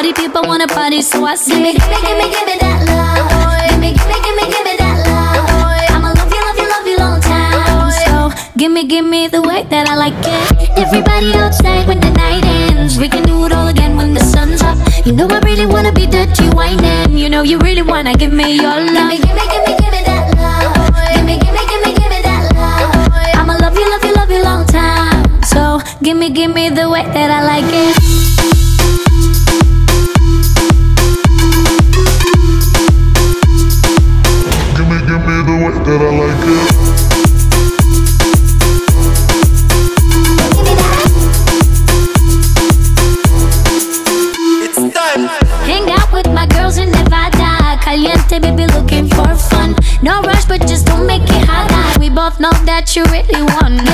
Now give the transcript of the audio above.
party people wanna party, so I say, Give me that love. Give me that love. I'ma love you long time. so give me the way that I like it. Everybody outside when the night ends. We can do it all again when the sun's up. You know I really wanna be dirty whining. You know you really wanna give me your love. Give me that love. Give me that love. I'ma love you long time. So give me the way that I like it. Give me the way that I like it. It's time. Hang out with my girls in Nevada. Caliente, baby, looking for fun. No rush, but just don't make it hot. We both know that you really want